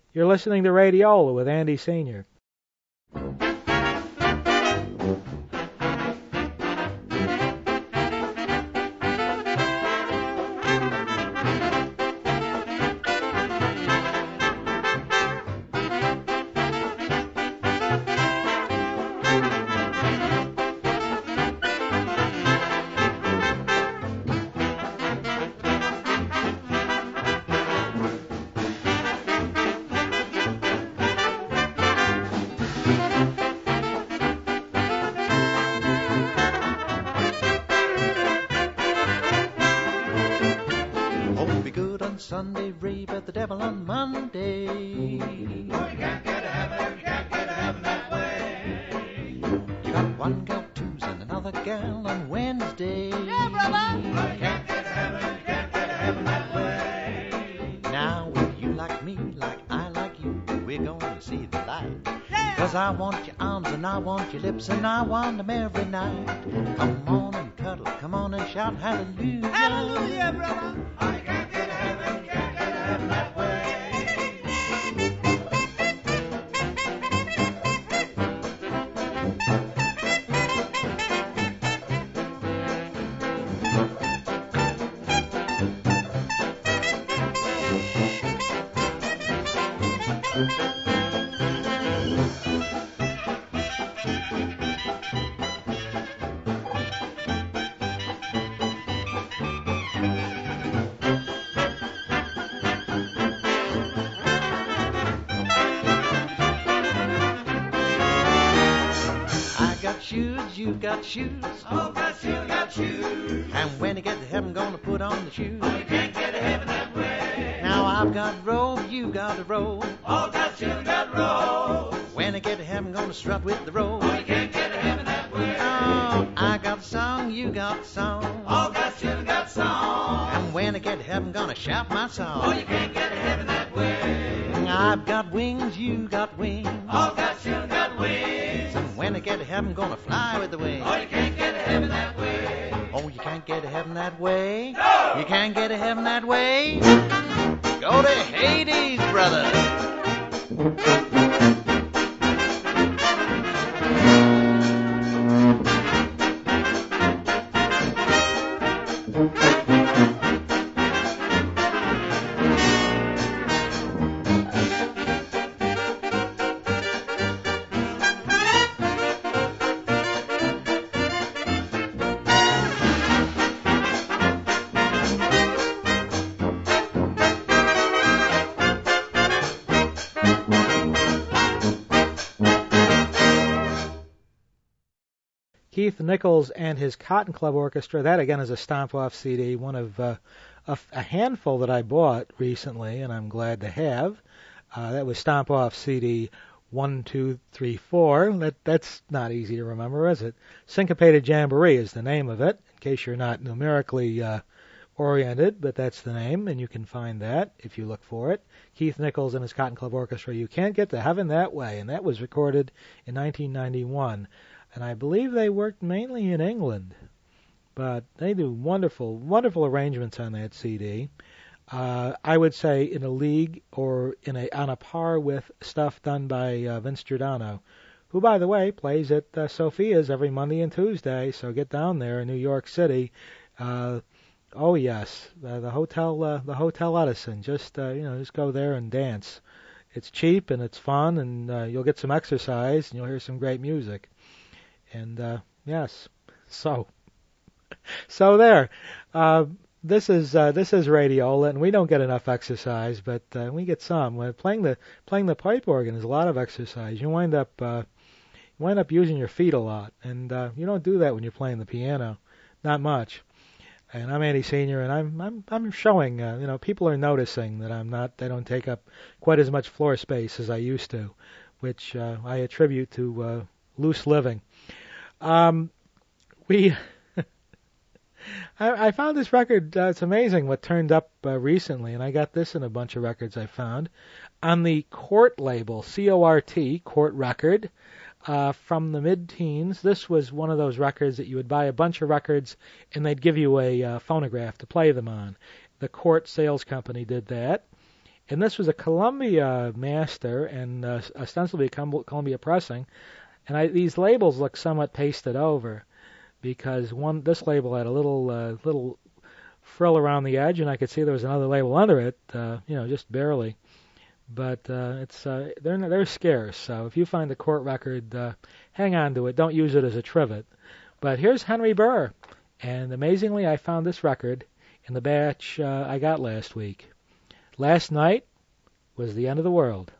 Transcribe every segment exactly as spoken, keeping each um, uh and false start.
You're listening to Radiola with Andy Senior Sunday, rave at the devil on Monday. Oh, you can't get to heaven, you can't get to heaven that way. You got one gal Tuesday and another gal on Wednesday. Yeah, brother. Oh, you can't get to heaven, you can't get to heaven that way. Now, if you like me, like I like you, we're going to see the light. Yeah. Cause I want your arms and I want your lips and I want them every night. Come on and cuddle, come on and shout hallelujah. Hallelujah, brother. Oh, you can't get to heaven, you can't get to heaven that way. You got shoes. Oh, got you got shoes. And when you get to heaven, gonna put on the shoes. Oh, you can't get to heaven that way. Now I've got robe, you got a robe. Oh, got you got robe. When I get to heaven, gonna strut with the robe. Oh, you can't get to heaven that way. Oh, I got song, you got song. Oh, got you got song. And when I get to heaven, gonna shout my song. Oh, you can't get to heaven that way. I've got wings, you got wings. Oh, got you got wings. And when I get to heaven, gonna fly with the wind. Oh, you can't get to heaven that way. Oh, you can't get to heaven that way. No! You can't get to heaven that way. Go to Hades, brother. Keith Nichols and his Cotton Club Orchestra. That, again, is a Stomp-Off C D, one of uh, a, a handful that I bought recently, and I'm glad to have. Uh, that was Stomp-Off C D one, two, three, four. That, that's not easy to remember, is it? Syncopated Jamboree is the name of it, in case you're not numerically uh, oriented, but that's the name, and you can find that if you look for it. Keith Nichols and his Cotton Club Orchestra. You can't get to heaven that way, and that was recorded in nineteen ninety-one. And I believe they worked mainly in England, but they do wonderful, wonderful arrangements on that C D. Uh, I would say in a league or in a on a par with stuff done by uh, Vince Giordano, who, by the way, plays at uh, Sophia's every Monday and Tuesday. So get down there in New York City. Uh, oh yes, uh, the hotel, uh, the Hotel Edison. Just uh, you know, just go there and dance. It's cheap and it's fun, and uh, you'll get some exercise and you'll hear some great music. And, uh, yes, so, so there, uh, this is, uh, this is Radiola, and we don't get enough exercise, but, uh, we get some. When playing the, playing the pipe organ is a lot of exercise. You wind up, uh, you wind up using your feet a lot, and, uh, you don't do that when you're playing the piano. Not much. And I'm Andy Senior, and I'm, I'm, I'm showing, uh, you know, people are noticing that I'm not, I don't take up quite as much floor space as I used to, which, uh, I attribute to, uh, loose living. Um, we, I, I found this record, uh, it's amazing what turned up uh, recently, and I got this in a bunch of records I found, on the Cort label, C O R T, Cort record, uh, from the mid-teens. This was one of those records that you would buy a bunch of records, and they'd give you a uh, phonograph to play them on. The Cort Sales Company did that, And this was a Columbia master and uh, ostensibly Columbia Pressing. And I, these labels look somewhat pasted over because one this label had a little uh, little frill around the edge, and I could see there was another label under it, uh, you know, just barely. But uh, it's uh, they're they're scarce, so if you find a court record, uh, hang on to it. Don't use it as a trivet. But here's Henry Burr, and amazingly, I found this record in the batch uh, I got last week. Last night was the end of the world.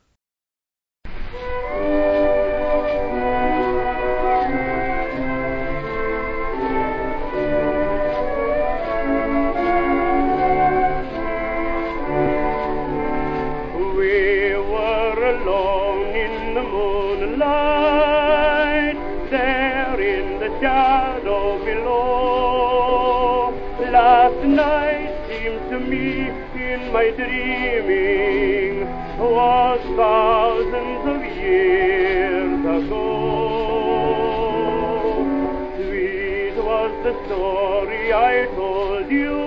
Shadow below. Last night seemed to me in my dreaming was thousands of years ago. Sweet was the story I told you,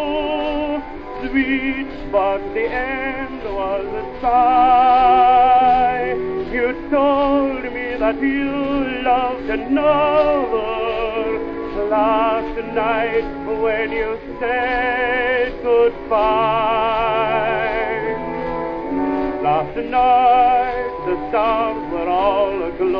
sweet, but the end was a sigh. You told me that you loved another last night when you said goodbye. Last night the stars were all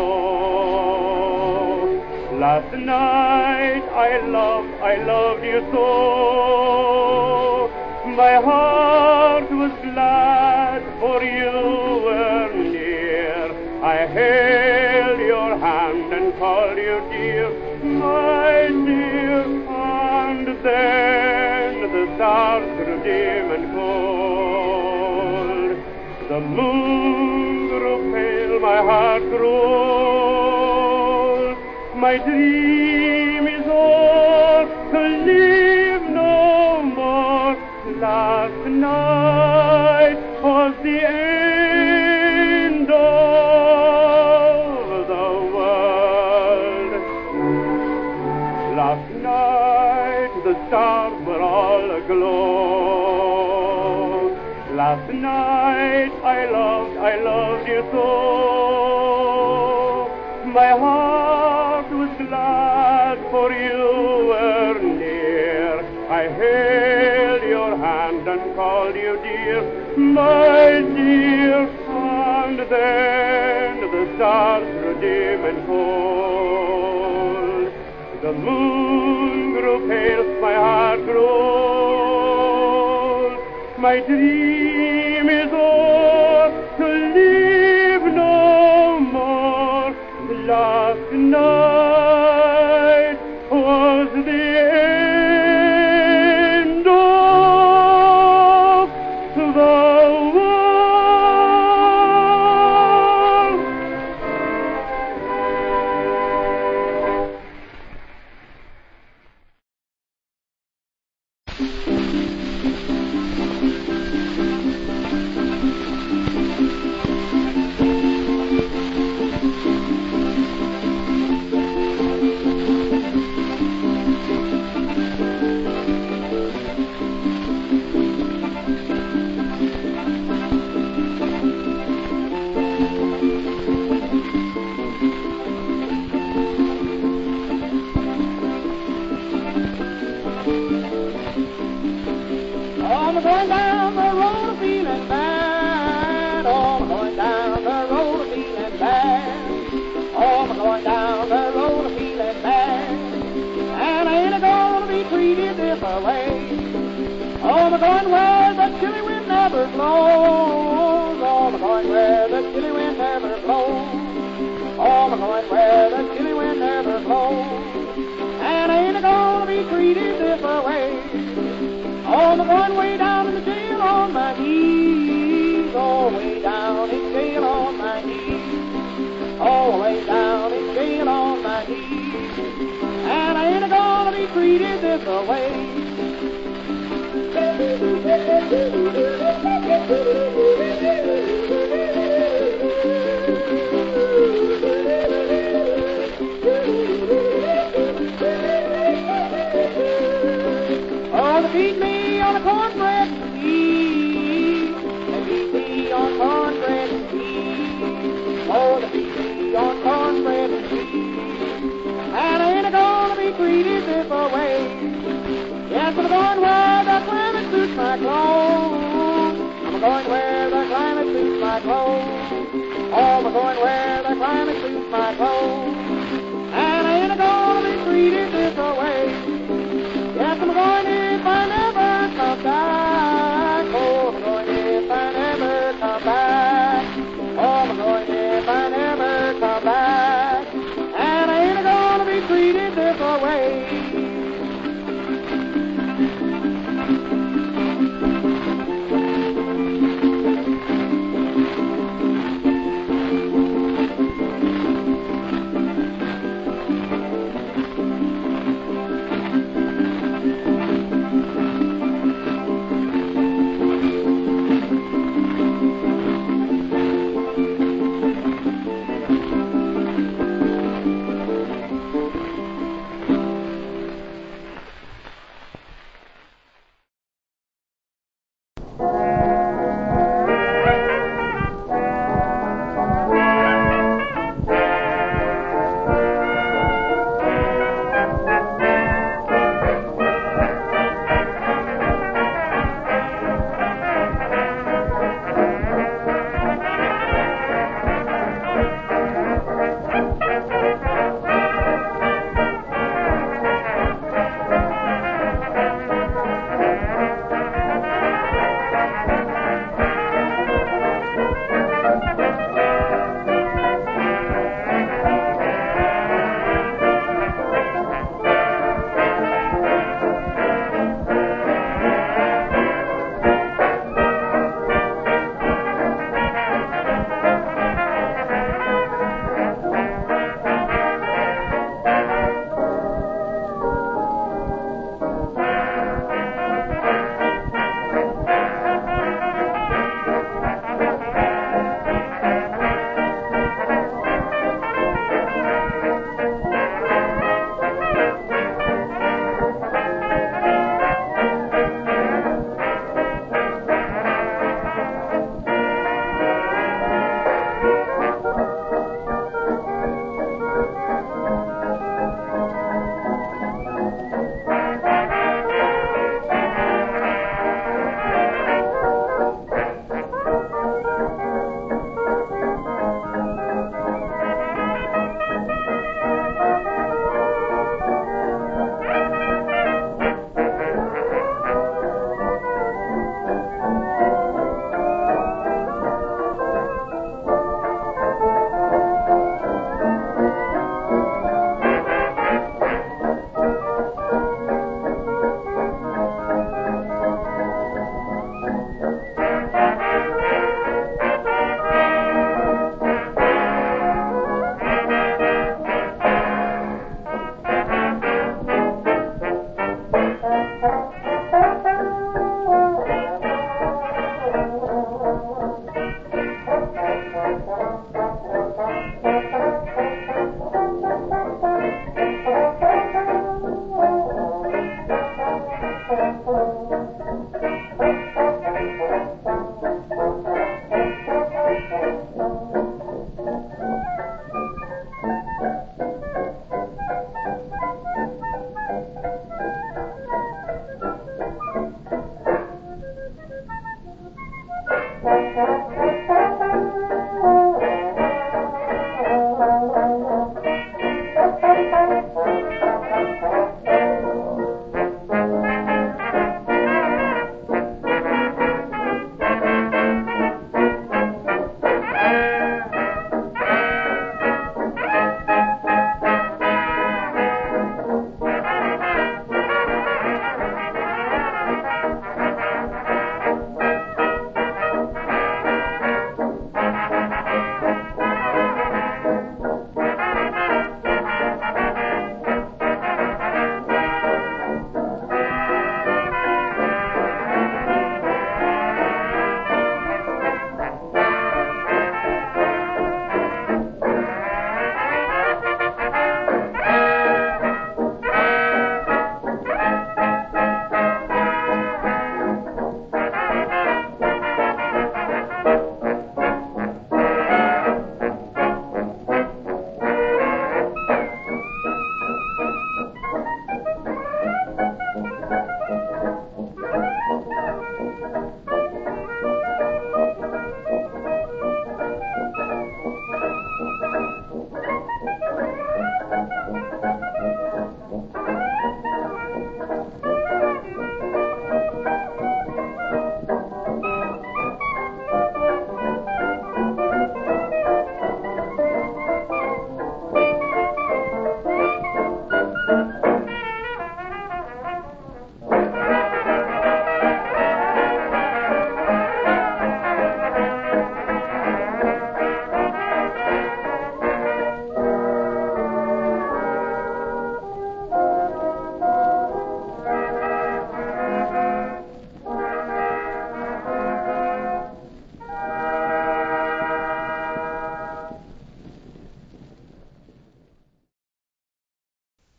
aglow. Last night I loved, I loved you so. My heart was glad for you were near. I held your hand and called you dear, my dear. And then the stars grew dim and cold. The moon grew pale, my heart grew old. My dream is o'er, to live no more. Last night was the end of the world. Last night the stars were all aglow. Last night I loved, I loved you so. My heart was glad for you were near. I held your hand and called you dear, my dear. And then the stars grew dim and cold. The moon grew pale, my heart grew old. My dream is o'er, to live no more. Last night was the end of the world. I'm going down the road feeling bad. Oh, I'm going down the road feeling bad. Oh, I'm going down the road feeling bad. And I ain't gonna be treated this way. Oh, I'm going where the chilly wind never blows. Oh, I'm going where the chilly wind never blows. Oh, I'm going where the chilly wind never blows. And I ain't gonna be treated this way. Oh, I'm going way down in the jail on my knees. Oh, way down in jail on my knees. Oh, way down in jail on my knees. And I ain't gonna be treated this way. going where the climate suits my clothes. And I ain't gonna be treated this way. Yes, I'm going if I never come back. Oh, I'm going if I never come back. Oh, I'm going if I never come back. And I ain't gonna be treated this way.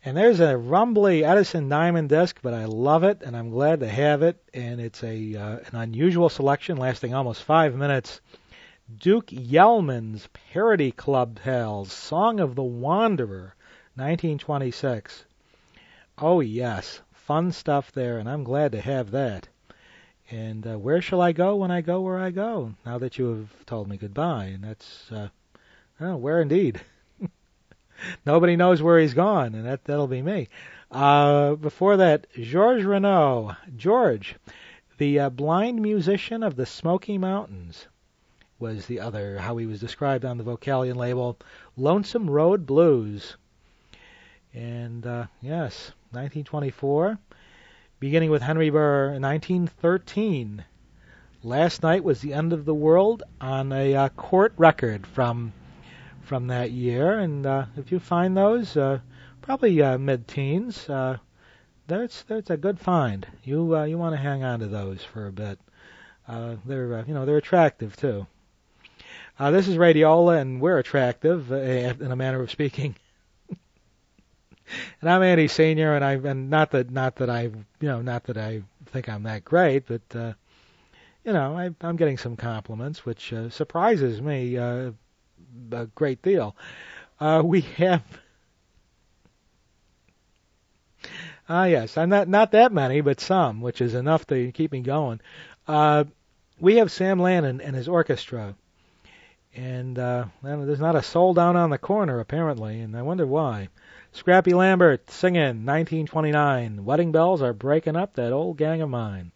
And there's a rumbly Edison Diamond disc, but I love it, and I'm glad to have it. And it's a uh, an unusual selection lasting almost five minutes. Duke Yellman's Parody Club Tales, Song of the Wanderer, nineteen twenty-six. Oh, yes, fun stuff there, and I'm glad to have that. And uh, where shall I go when I go where I go, now that you have told me goodbye? And that's, uh, oh, where indeed. Nobody knows where he's gone, and that, that'll be me. Uh, before that, Georges Renaud. George, the uh, blind musician of the Smoky Mountains, was the other, how he was described on the Vocalion label, Lonesome Road Blues. And, uh, yes, nineteen twenty-four, beginning with Henry Burr in nineteen thirteen. Last Night Was the End of the World on a uh, court record from from that year, and uh, if you find those, uh, probably uh, mid-teens, uh, that's that's a good find. You uh, you want to hang on to those for a bit. Uh, they're uh, you know they're attractive too. Uh, this is Radiola, and we're attractive uh, in a manner of speaking. And I'm Andy Senior, and I and not that not that I you know not that I think I'm that great, but uh, you know I, I'm getting some compliments, which uh, surprises me uh, a great deal. Uh, we have ah yes, I'm not not that many, but some, which is enough to keep me going. Uh, we have Sam Lannon and his orchestra, and uh, well, there's not a soul down on the corner apparently, and I wonder why. Scrappy Lambert singing nineteen twenty-nine. Wedding bells are breaking up that old gang of mine.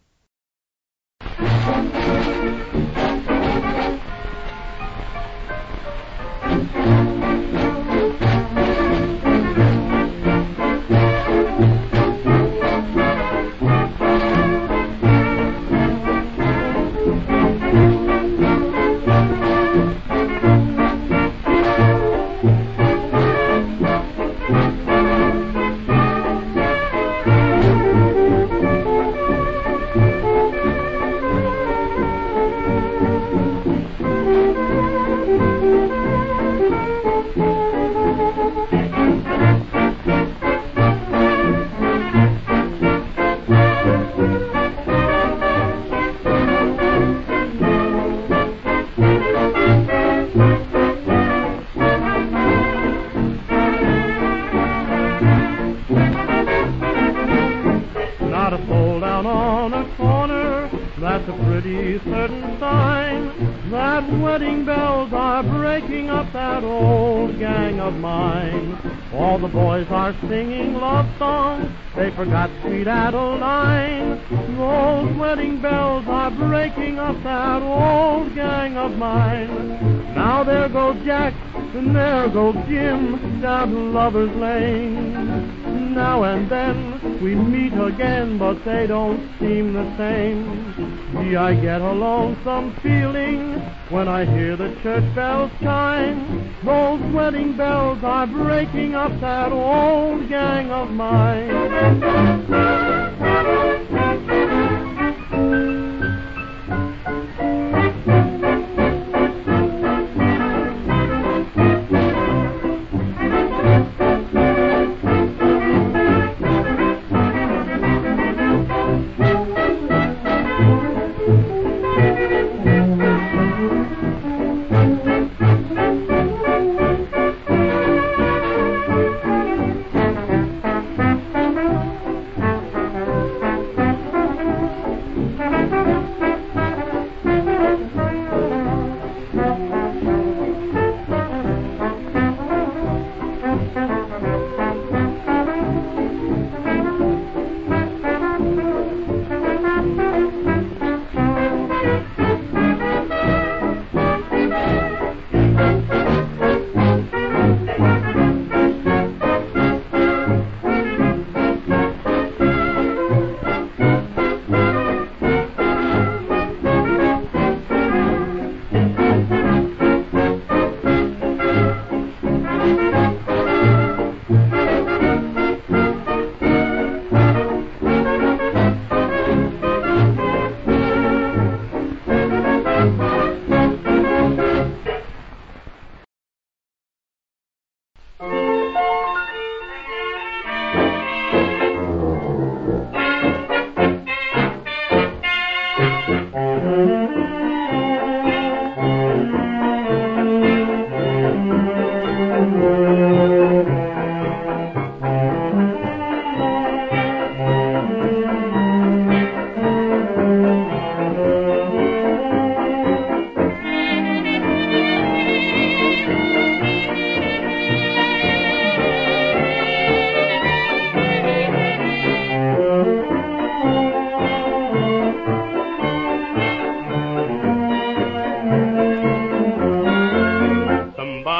Singing love songs, they forgot sweet Adeline. Those wedding bells are breaking up that old gang of mine. Now there goes Jack, and there goes Jim, down to Lover's Lane. Now and then we meet again, but they don't seem the same. Gee, I get a lonesome feeling when I hear the church bells chime. Those wedding bells are breaking up that old gang of mine.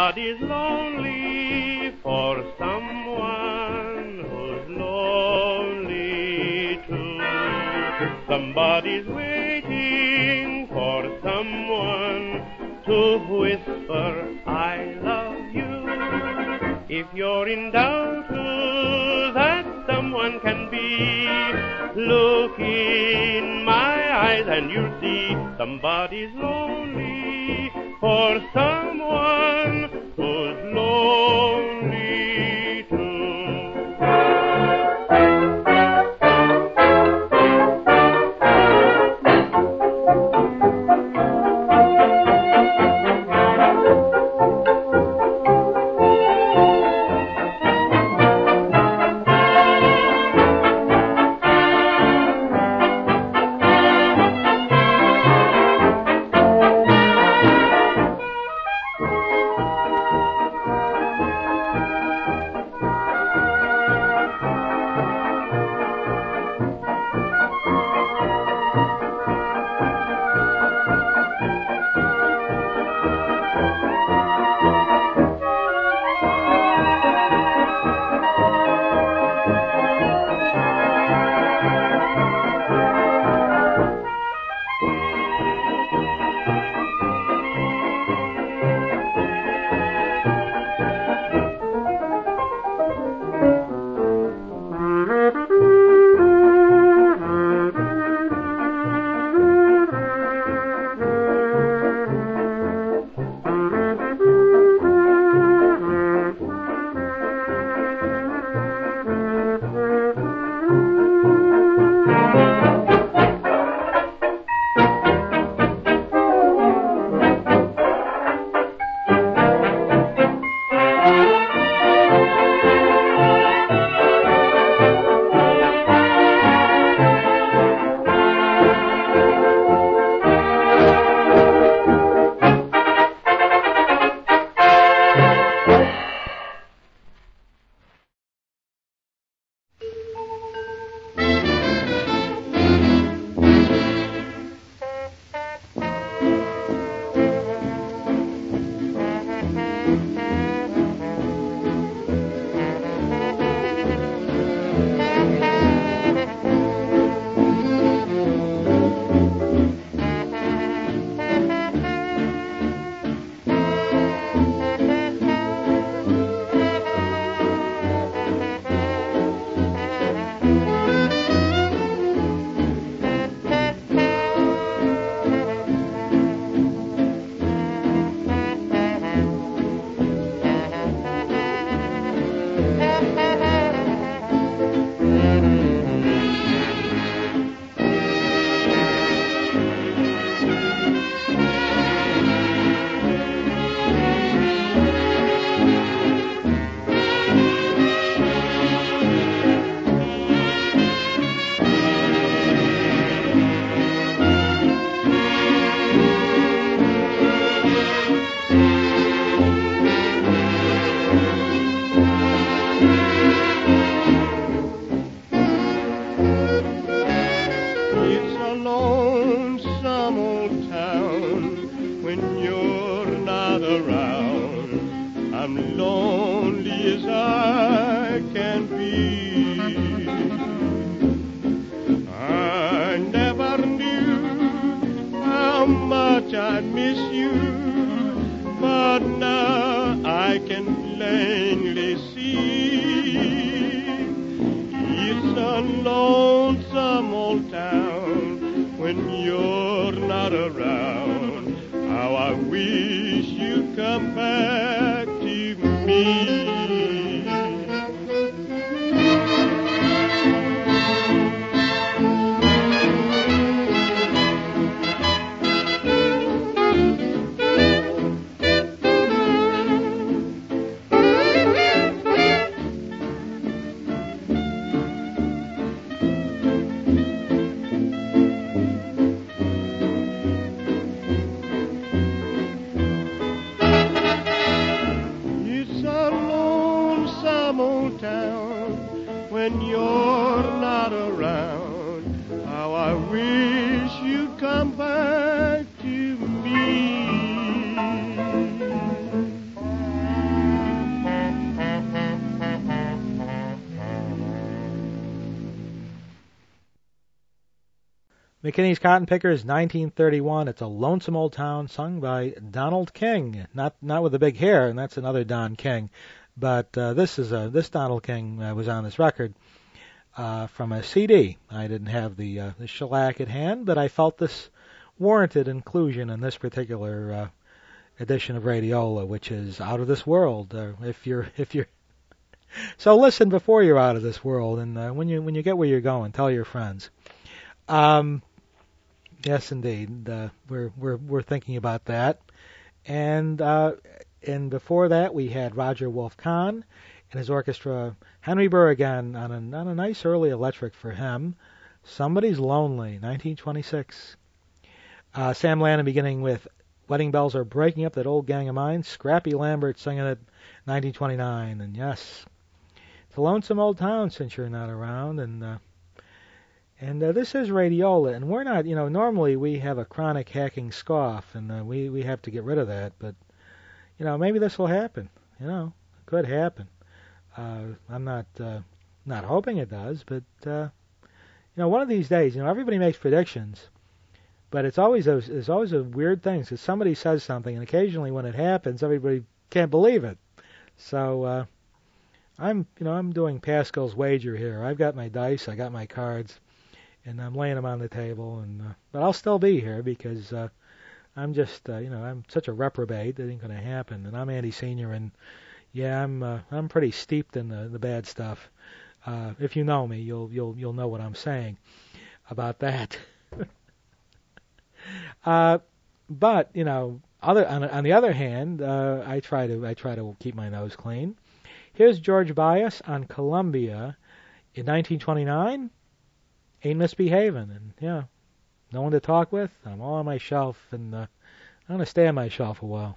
Somebody's lonely for someone who's lonely too. Somebody's waiting for someone to whisper, I love you. If you're in doubt who that someone can be, look in my eyes and you'll see somebody's lonely for someone who's lonely too. McKinney's Cotton Pickers, nineteen thirty-one. It's a Lonesome Old Town, sung by Donald King. Not not with the big hair, and that's another Don King. But uh, this is a this Donald King uh, was on this record uh, from a C D. I didn't have the uh, the shellac at hand, but I felt this warranted inclusion in this particular uh, edition of Radiola, which is out of this world. Uh, if you're if you're so listen before you're out of this world, and uh, when you when you get where you're going, tell your friends. Um, yes, indeed, uh, we're we're we're thinking about that, and uh, and before that we had Roger Wolf Kahn and his orchestra, Henry Burr again on a on a nice early electric for him. Somebody's Lonely, nineteen twenty-six. Uh, Sam Lannon beginning with Wedding Bells Are Breaking Up, That Old Gang of Mine. Scrappy Lambert singing it, nineteen twenty-nine, and yes, it's a lonesome old town since you're not around, and. Uh, And uh, this is Radiola, and we're not, you know, normally we have a chronic hacking scoff, and uh, we, we have to get rid of that, but, you know, maybe this will happen, you know, it could happen. Uh, I'm not uh, not hoping it does, but, uh, you know, one of these days, you know, everybody makes predictions, but it's always a, it's always a weird thing, because somebody says something, and occasionally when it happens, everybody can't believe it. So, uh, I'm, you know, I'm doing Pascal's wager here. I've got my dice, I got my cards, and I'm laying them on the table, and uh, but I'll still be here because uh, I'm just, uh, you know, I'm such a reprobate that ain't going to happen. And I'm Andy Senior, and yeah, I'm uh, I'm pretty steeped in the, the bad stuff. Uh, if you know me, you'll you'll you'll know what I'm saying about that. uh, but you know, other on, on the other hand, uh, I try to I try to keep my nose clean. Here's George Bias on Columbia in nineteen twenty-nine. Ain't Misbehaving, and yeah, no one to talk with. I'm all on my shelf, and uh, I'm gonna stay on my shelf a while.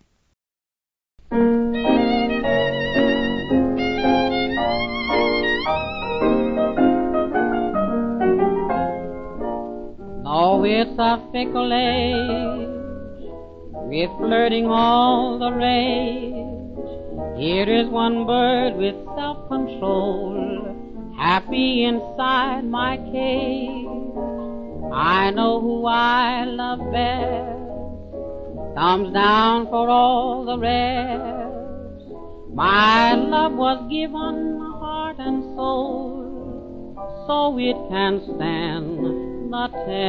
Oh, it's a fickle age, with flirting all the rage. Here is one bird with self-control, happy inside my cage. I know who I love best, thumbs down for all the rest. My love was given heart and soul, so it can stand the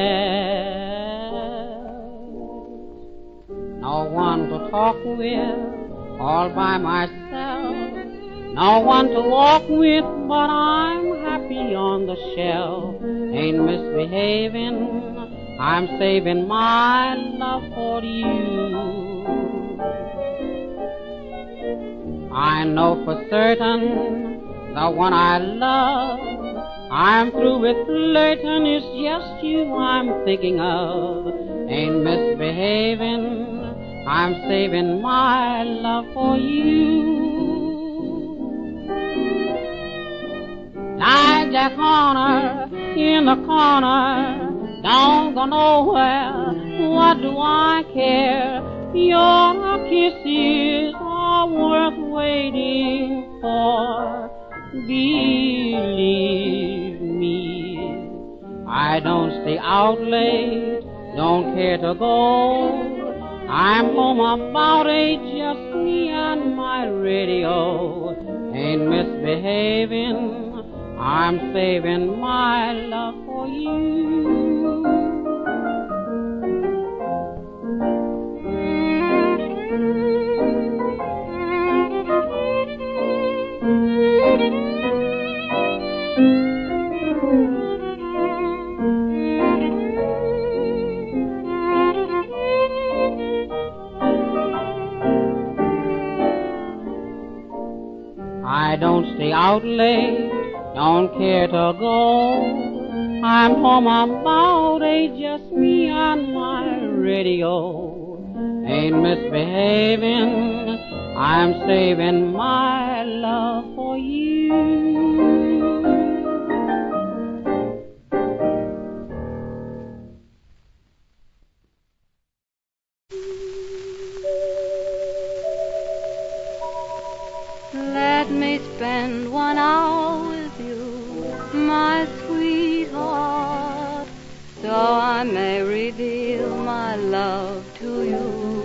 test. No one to talk with, all by myself. No one to walk with, but I'm happy on the shelf. Ain't misbehaving, I'm saving my love for you. I know for certain the one I love, I'm through with flirting, it's just you I'm thinking of. Ain't misbehaving, I'm saving my love for you. Like Jack Horner in the corner, don't go nowhere, what do I care? Your kisses are worth waiting for, believe me. I don't stay out late, don't care to go. I'm home about eight, just me and my radio. Ain't misbehaving, I'm saving my love for you. I don't stay out late, don't care to go. I'm home about eight, just me and my radio. Ain't misbehaving, I'm saving my love for you. Let me spend one hour with you, my sweetheart, so I I may reveal my love to you.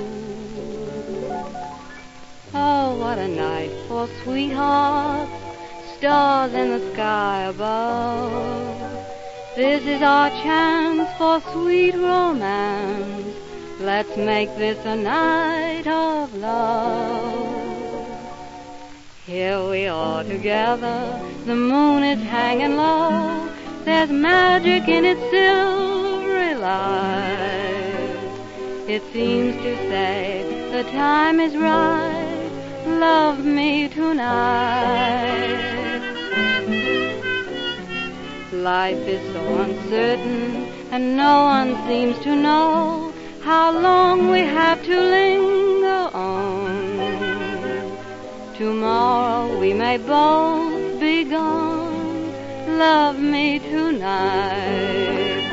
Oh, what a night for sweethearts, stars in the sky above. This is our chance for sweet romance. Let's make this a night of love. Here we are together, the moon is hanging low. There's magic in its silvery light. It seems to say the time is right. Love me tonight. Life is so uncertain, and no one seems to know how long we have to linger on. Tomorrow we may both be gone. Love me tonight.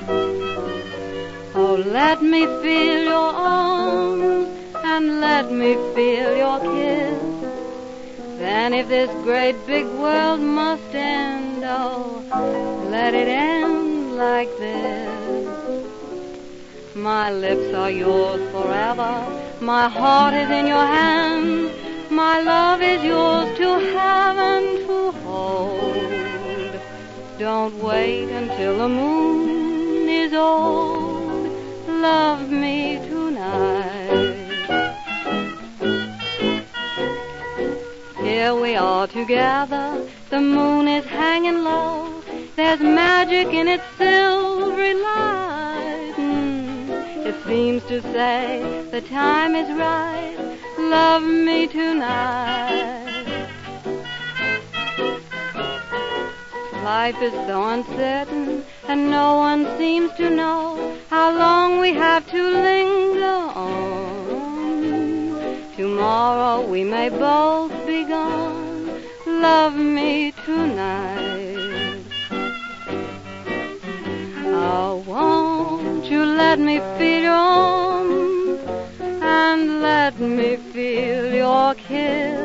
Oh, let me feel your arms, and let me feel your kiss. Then if this great big world must end, oh, let it end like this. My lips are yours forever, my heart is in your hands, my love is yours to have and to hold. Don't wait until the moon is old, love me tonight. Here we are together, the moon is hanging low. There's magic in its silvery light. Mm, it seems to say the time is right. Love me tonight. Life is so uncertain, and no one seems to know how long we have to linger on. Tomorrow we may both be gone. Love me tonight. Oh, won't you let me feel your arms, and let me feel your kiss.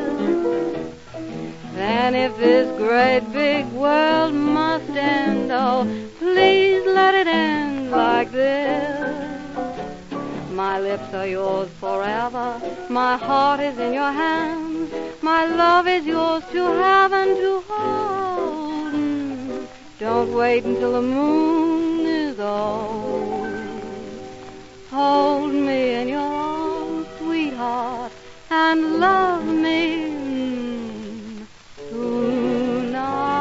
Then if this great big world must end, oh, please let it end like this. My lips are yours forever, my heart is in your hands, my love is yours to have and to hold. Don't wait until the moon is old. Hold me in your arms, sweetheart, and love me tonight.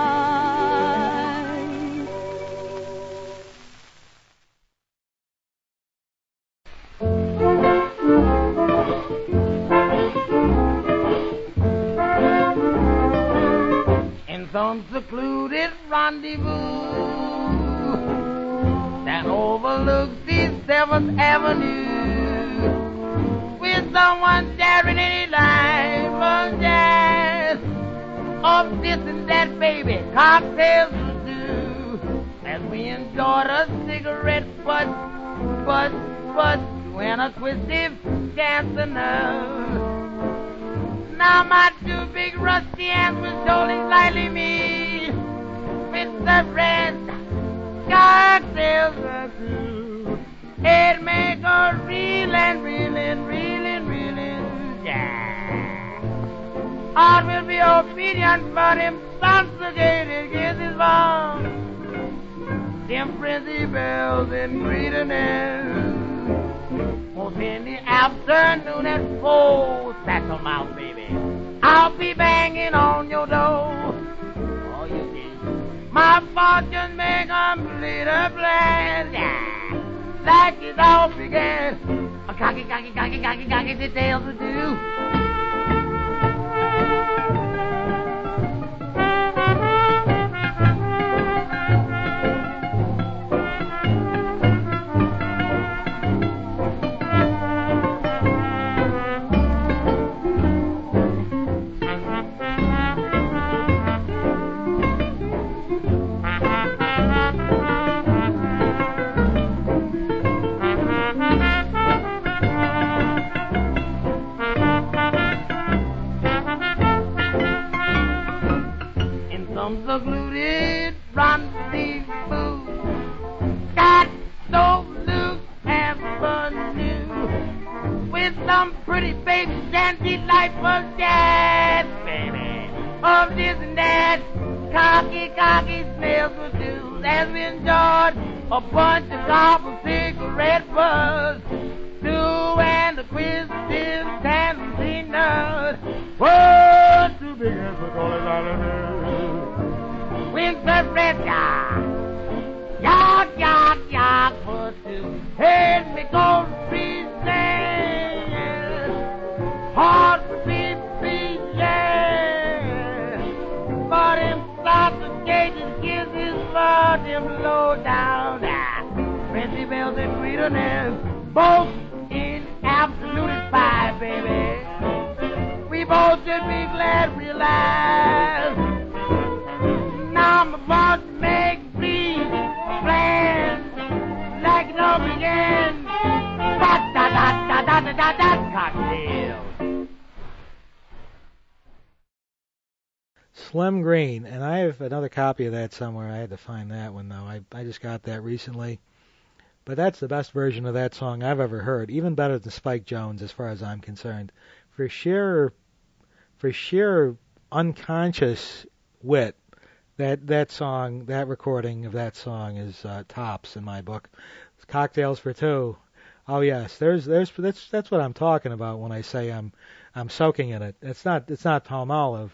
In some secluded rendezvous that overlooks the Seventh Avenue, with someone sharing any life of jazz, of this and that, baby, cocktails will do, as we enjoyed a cigarette butt, butt, butt, when a twisted chance enough. Now my two big rusty hands will surely slightly me with the red cocktails will do. It make a reelin', reelin', reelin', reelin', yeah. Heart will be obedient, but intoxicated gets his bomb. Them frenzy bells in greediness. Was in the afternoon at four, sack 'em out, baby. I'll be banging on your door. Oh, you did. My fortune may complete a plan. Yeah. Like it all began. A cocky, cocky, cocky, cocky, cocky details to do. baby, Sandy life was dead, baby. Of this and that, cocky, cocky smells would do. As we enjoyed a bunch of copper cigarette buzz, two and the twisted tangerine nut. Whoa, too big as we call it out of here. Winter red guy, yak, yak, yak, but to head me go to free sand. Hard for me, free, yeah. But him stop the cages, kiss his blood, him low down there. Fancy bells and greediness, both in absolute fire, baby. We both should be glad we alive. Now I'm about to make these plans like it all began. Da da da da da da da da cocktail. Slim Green, and I have another copy of that somewhere. I had to find that one though. I I just got that recently. But that's the best version of that song I've ever heard, even better than Spike Jones as far as I'm concerned. For sheer for sheer unconscious wit, that that song, that recording of that song is uh, tops in my book. Cocktails for Two. Oh yes, there's there's that's that's what I'm talking about when I say I'm I'm soaking in it. It's not it's not Palmolive.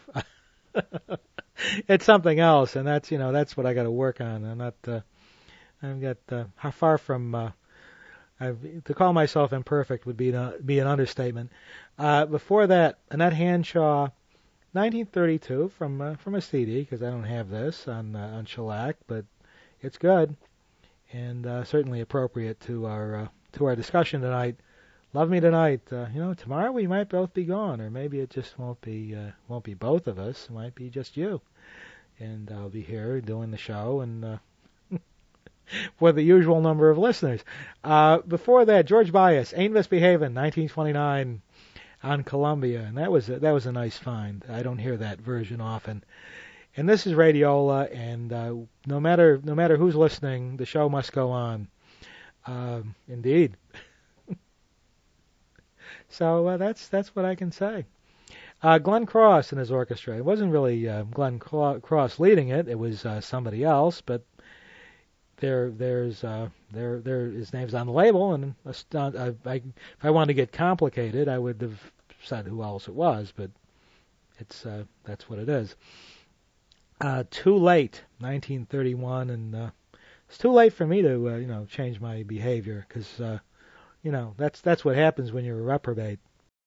It's something else, and that's you know that's what I got to work on. I'm not uh, I've got uh, how far from uh, I've, to call myself imperfect would be an, be an understatement. Uh, before that, Annette Hanshaw, nineteen thirty-two, from uh, from a C D, because I don't have this on uh, on shellac, but it's good and uh, certainly appropriate to our uh, to our discussion tonight. Love Me Tonight. Uh, you know, tomorrow we might both be gone, or maybe it just won't be uh, won't be both of us. It might be just you, and I'll be here doing the show and. Uh, for the usual number of listeners. Uh, before that, George Bias, Ain't Misbehavin', nineteen twenty-nine on Columbia, and that was a, that was a nice find. I don't hear that version often. And this is Radiola, and uh, no matter no matter who's listening, the show must go on. Uh, indeed. So uh, that's that's what I can say. Uh, Glenn Cross and his orchestra. It wasn't really uh, Glenn Cross leading it. It was uh, somebody else, but There, there's, uh, there, there. His name's on the label, and uh, I, if I wanted to get complicated, I would have said who else it was. But it's uh, that's what it is. Uh, Too Late, nineteen thirty-one, and uh, it's too late for me to, uh, you know, change my behavior because, uh, you know, that's that's what happens when you're a reprobate.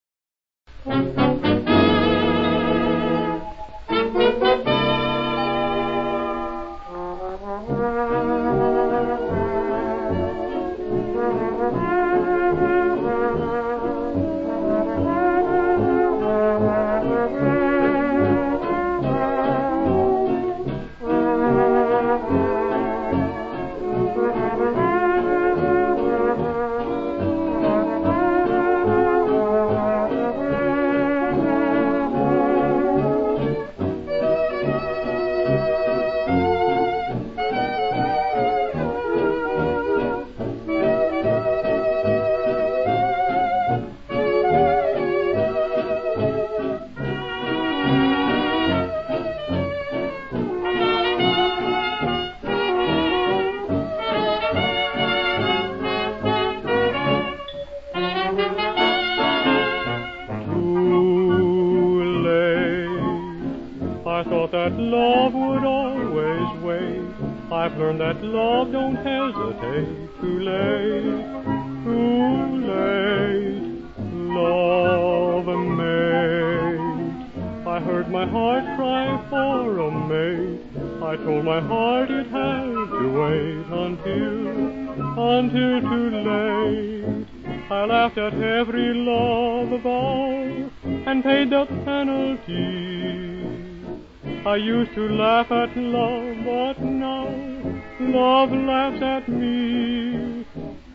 that love would always wait. I've learned that love don't hesitate. Too late, too late, love a mate. I heard my heart cry for a mate. I told my heart it had to wait until, until too late. I laughed at every love vow and paid the penalty. I used to laugh at love, but now love laughs at me.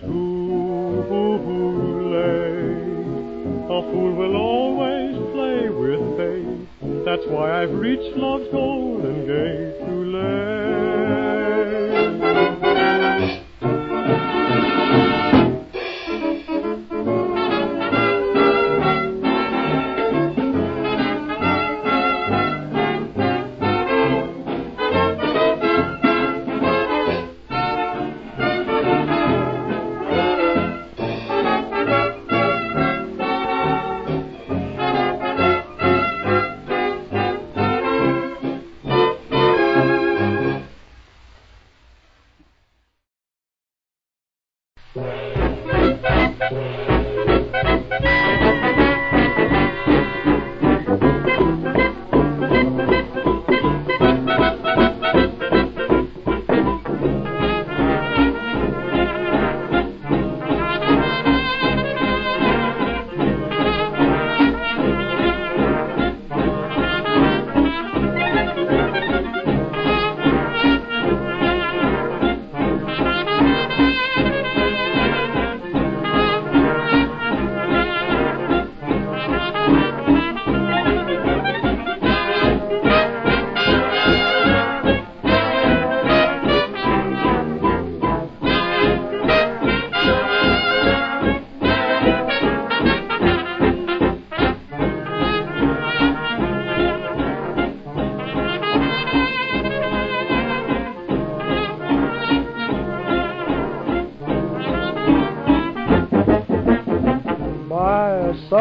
Too late. A fool will always play with fate. That's why I've reached love's golden gate. Too late.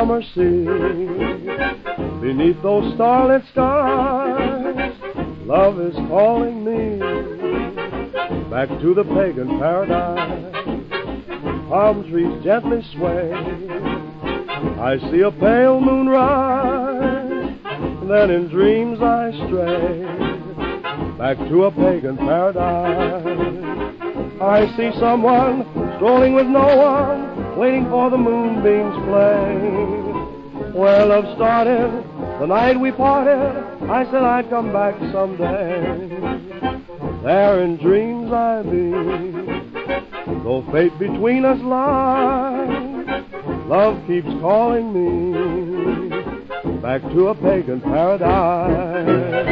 summer sea. Beneath those starlit skies, love is calling me back to the pagan paradise. Palm trees gently sway, I see a pale moon rise, then in dreams I stray back to a pagan paradise. I see someone strolling with no one, waiting for the moonbeams play. Where love started, the night we parted, I said I'd come back someday. There in dreams I be, though fate between us lies, love keeps calling me back to a pagan paradise.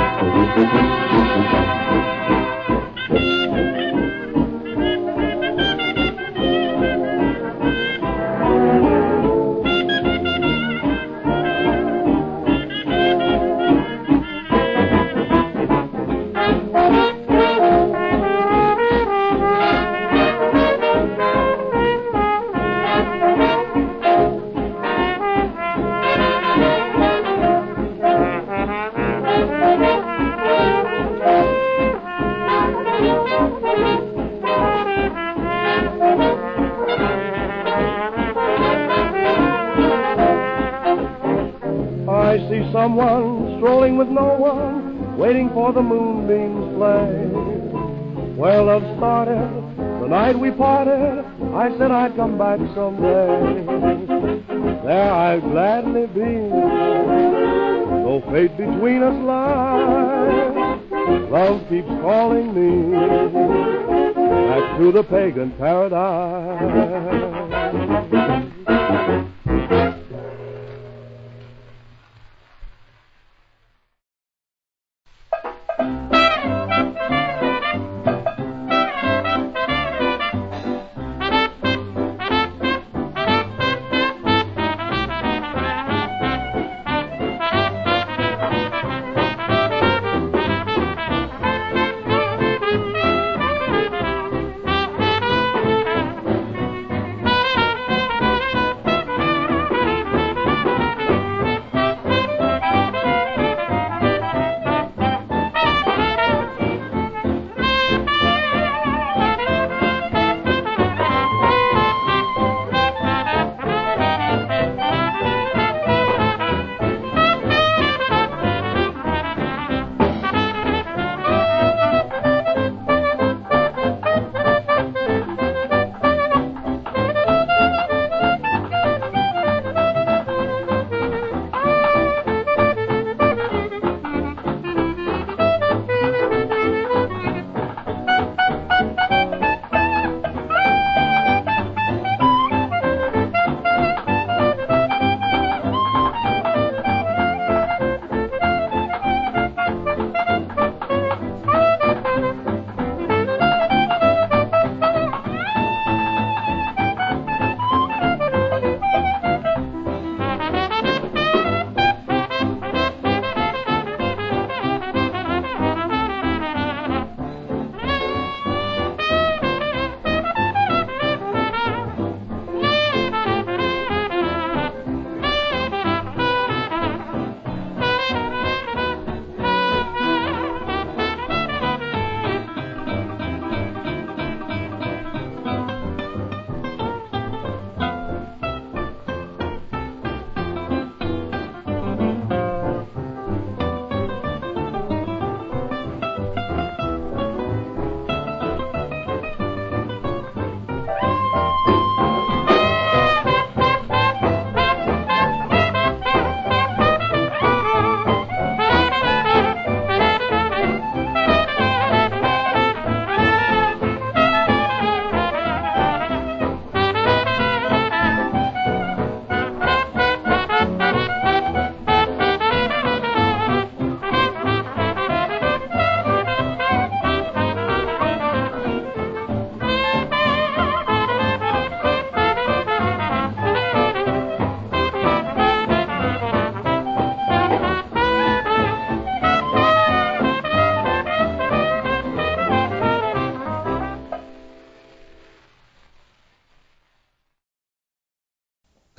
I see someone strolling with no one, waiting for the moonbeams play. Where love started, the night we parted, I said I'd come back someday. There I'd gladly be, though fate between us lies, love keeps calling me back to the pagan paradise.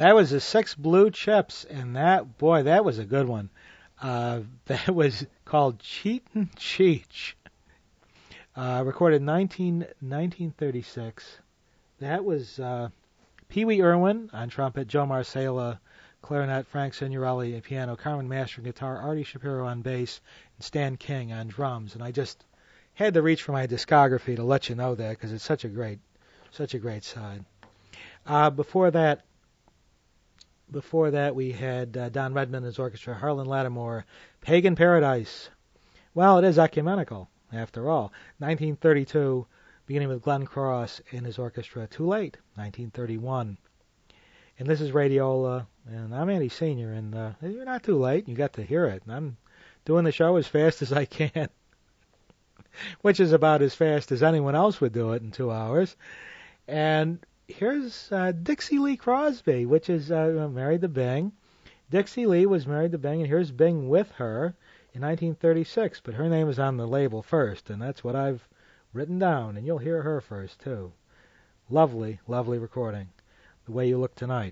That was the Six Blue Chips, and that, boy, that was a good one. Uh, that was called Cheatin' Cheech. Uh, recorded nineteen, nineteen thirty-six. That was uh, Pee Wee Irwin on trumpet, Joe Marsala clarinet, Frank Signorelli on piano, Carmen Master on guitar, Artie Shapiro on bass, and Stan King on drums. And I just had to reach for my discography to let you know that because it's such a great, such a great side. Uh, before that, before that we had uh, Don Redman and his orchestra, Harlan Lattimore, Pagan Paradise. Well, it is ecumenical after all. nineteen thirty-two, beginning with Glenn Cross and his orchestra. Too Late, nineteen thirty-one. And this is Radiola, and I'm Andy Senior, and uh, you're not too late. You got to hear it. And I'm doing the show as fast as I can, which is about as fast as anyone else would do it in two hours. And here's uh, Dixie Lee Crosby, which is uh, married to Bing. Dixie Lee was married to Bing, and here's Bing with her in nineteen thirty-six, but her name is on the label first, and that's what I've written down, and you'll hear her first, too. Lovely, lovely recording. The Way You Look Tonight.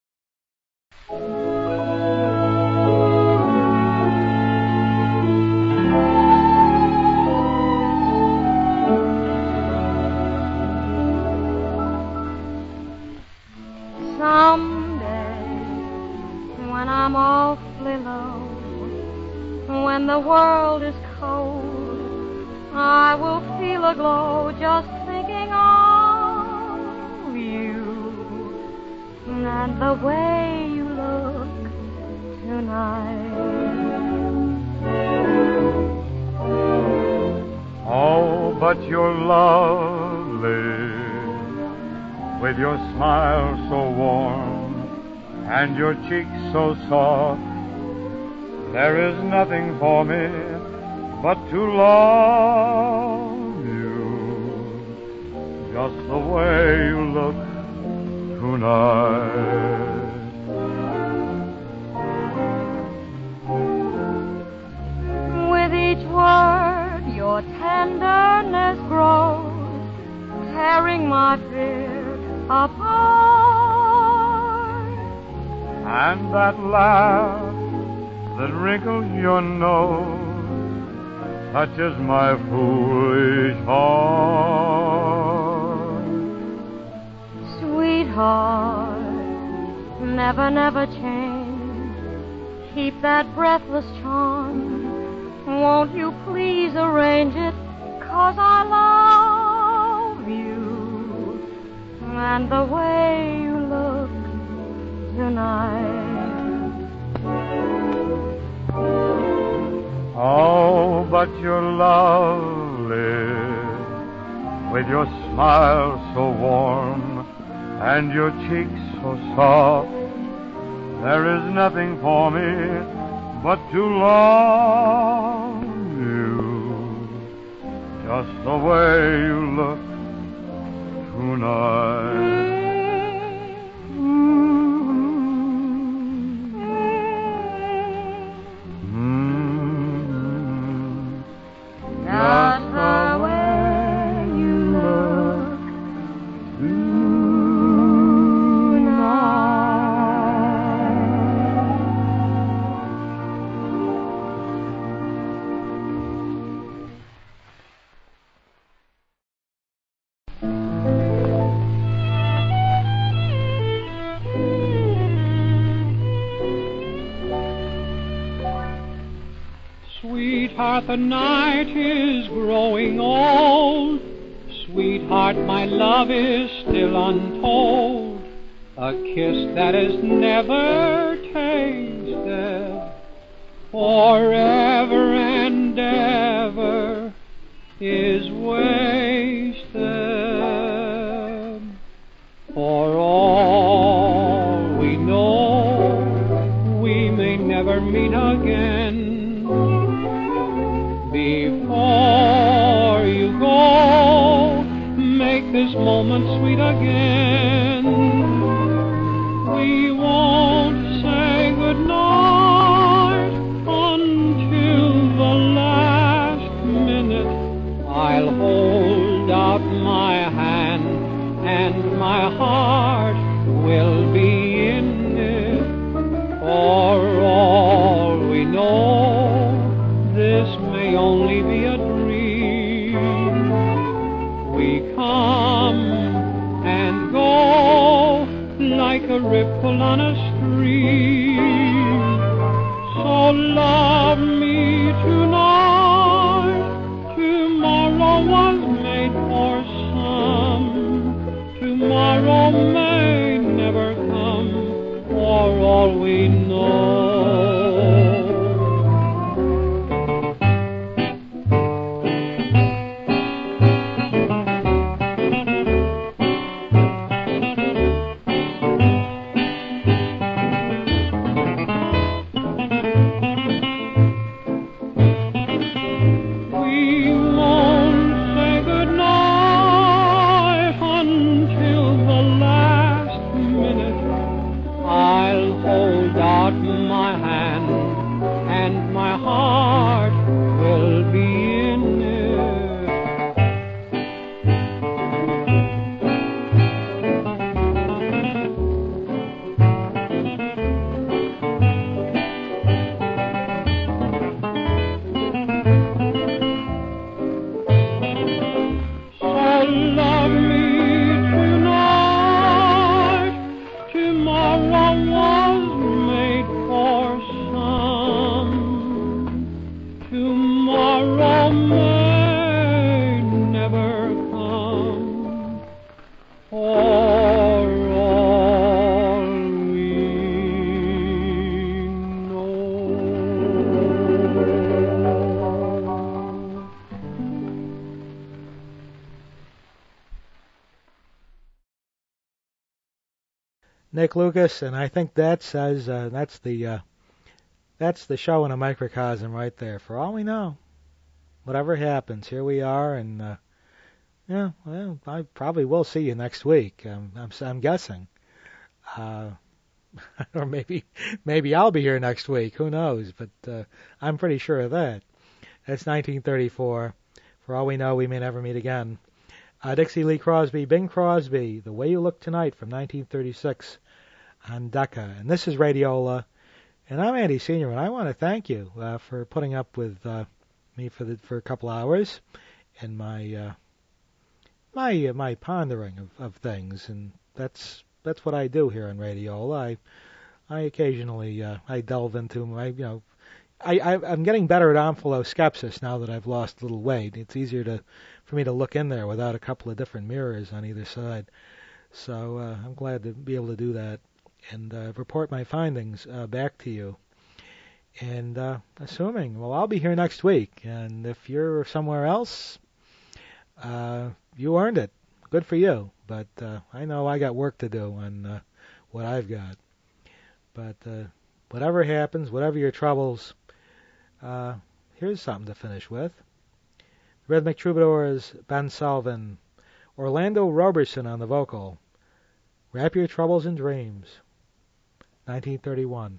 Someday, when I'm awfully low, when the world is cold, I will feel a glow just thinking of you and the way you look tonight. Oh, but you're lovely, with your smile so warm and your cheeks so soft. There is nothing for me but to love you just the way you look tonight. With each word your tenderness grows, tearing my fear apart. And that laugh that wrinkles your nose touches my foolish heart. Sweetheart, never, never change. Keep that breathless charm. Won't you please arrange it? 'Cause I love you and the way you look tonight. Oh, but you're lovely, with your smile so warm and your cheeks so soft. There is nothing for me but to love you just the way you look tonight. Just the way you look Sweetheart, the night is growing old. Sweetheart, my love is still untold. A kiss that is never tasted, forever and ever is wasted. For all we know, we may never meet again. Before you go, make this moment sweet again. We won't say goodnight until the last minute. I'll hold out my hand and my heart will be in out my hand, and my heart will be in it. So love me tonight. Tomorrow was made for some. Tomorrow may never come. For all we know. Nick Lucas, and I think that says uh, that's the uh, that's the show in a microcosm right there. For all we know, whatever happens, here we are, and uh, yeah, well, I probably will see you next week. Um, I'm I'm guessing, uh, or maybe maybe I'll be here next week. Who knows? But uh, I'm pretty sure of that. That's nineteen thirty-four. For all we know, we may never meet again. Uh, Dixie Lee Crosby, Bing Crosby, The Way You Look Tonight from nineteen thirty-six on Decca. And this is Radiola. And I'm Andy Senior, and I want to thank you uh, for putting up with uh, me for the, for a couple hours and my uh, my uh, my pondering of, of things. And that's that's what I do here on Radiola. I I occasionally uh, I delve into my you know I, I I'm getting better at omphaloskepsis now that I've lost a little weight. It's easier to for me to look in there without a couple of different mirrors on either side. So uh, I'm glad to be able to do that and uh, report my findings uh, back to you. And uh, assuming, well, I'll be here next week. And if you're somewhere else, uh, you earned it. Good for you. But uh, I know I got work to do on uh, what I've got. But uh, whatever happens, whatever your troubles, uh, here's something to finish with. Rhythmic Troubadours, Ben Sullivan, Orlando Roberson on the vocal. Wrap Your Troubles in Dreams, nineteen thirty-one.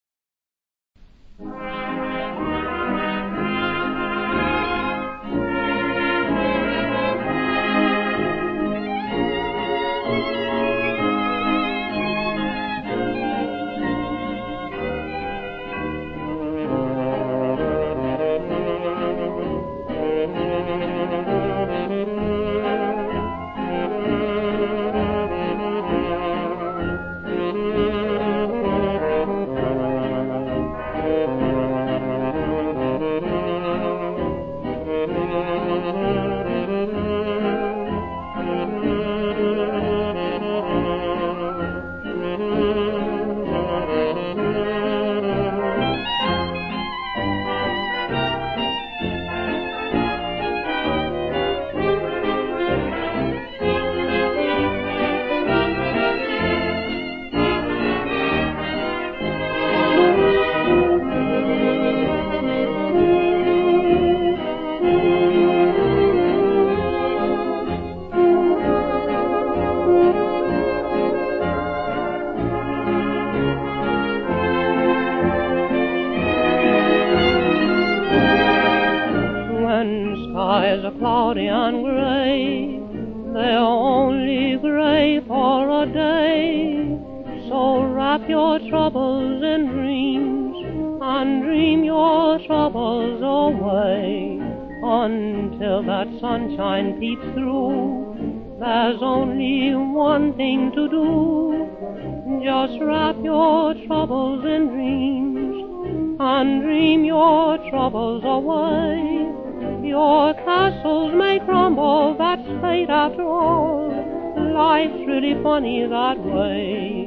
skies are cloudy and gray, they're only gray for a day. So wrap your troubles in dreams and dream your troubles away until that sunshine peeps through. There's only one thing to do, just wrap your troubles in dreams and dream your troubles away. Your castles may crumble, that's fate after all. Life's really funny that way.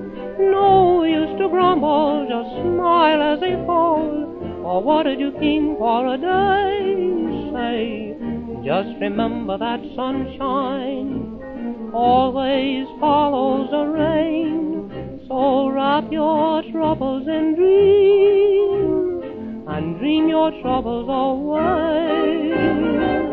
No use to grumble, just smile as they fall. Or what did you think for a day? Say, just remember that sunshine always follows the rain. So wrap your troubles in dreams and dream your troubles away.